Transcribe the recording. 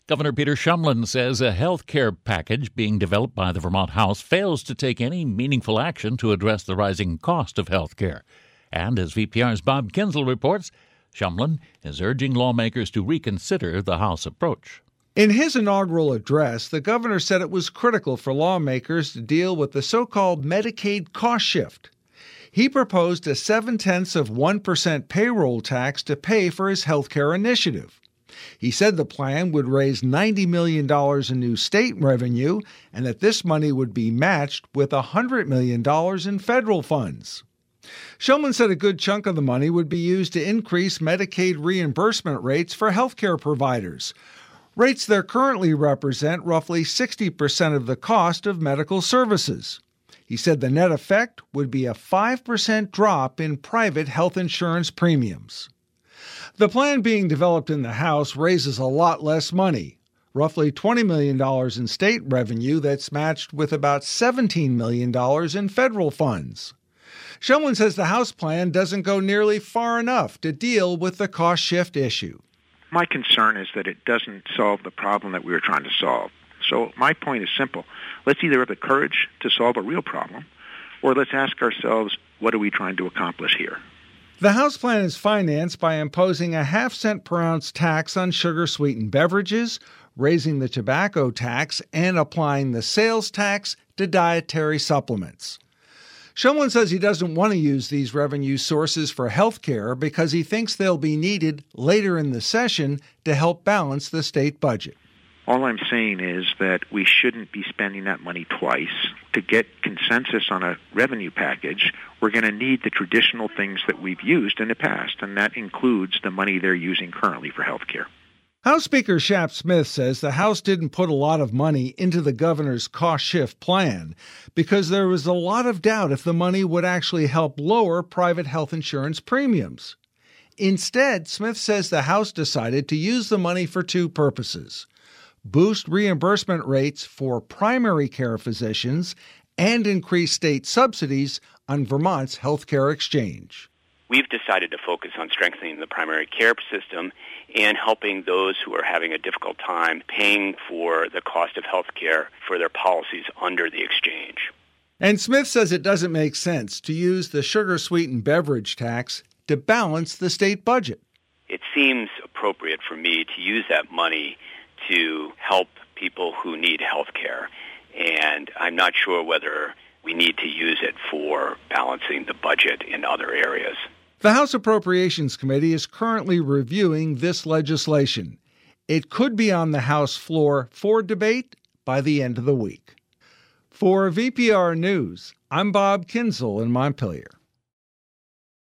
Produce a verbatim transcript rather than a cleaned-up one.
Governor Peter Shumlin says a health care package being developed by the Vermont House fails to take any meaningful action to address the rising cost of health care. And as V P R's Bob Kinzel reports, Shumlin is urging lawmakers to reconsider the House approach. In his inaugural address, the governor said it was critical for lawmakers to deal with the so-called Medicaid cost shift. He proposed a seven-tenths of one percent payroll tax to pay for his health care initiative. He said the plan would raise ninety million dollars in new state revenue and that this money would be matched with one hundred million dollars in federal funds. Shumlin said a good chunk of the money would be used to increase Medicaid reimbursement rates for healthcare providers, rates that currently represent roughly sixty percent of the cost of medical services. He said the net effect would be a five percent drop in private health insurance premiums. The plan being developed in the House raises a lot less money, roughly twenty million dollars in state revenue that's matched with about seventeen million dollars in federal funds. Shumlin says the House plan doesn't go nearly far enough to deal with the cost shift issue. My concern is that it doesn't solve the problem that we were trying to solve. So my point is simple. Let's either have the courage to solve a real problem, or let's ask ourselves, what are we trying to accomplish here? The House plan is financed by imposing a half cent per ounce tax on sugar-sweetened beverages, raising the tobacco tax, and applying the sales tax to dietary supplements. Shumlin says he doesn't want to use these revenue sources for health care because he thinks they'll be needed later in the session to help balance the state budget. All I'm saying is that we shouldn't be spending that money twice. To get consensus on a revenue package, we're going to need the traditional things that we've used in the past, and that includes the money they're using currently for health care. House Speaker Shap Smith says the House didn't put a lot of money into the governor's cost shift plan because there was a lot of doubt if the money would actually help lower private health insurance premiums. Instead, Smith says the House decided to use the money for two purposes: boost reimbursement rates for primary care physicians and increase state subsidies on Vermont's healthcare exchange. We've decided to focus on strengthening the primary care system and helping those who are having a difficult time paying for the cost of health care for their policies under the exchange. And Smith says it doesn't make sense to use the sugar-sweetened beverage tax to balance the state budget. It seems appropriate for me to use that money to help people who need health care, and I'm not sure whether we need to use it for balancing the budget in other areas. The House Appropriations Committee is currently reviewing this legislation. It could be on the House floor for debate by the end of the week. For V P R News, I'm Bob Kinzel in Montpelier.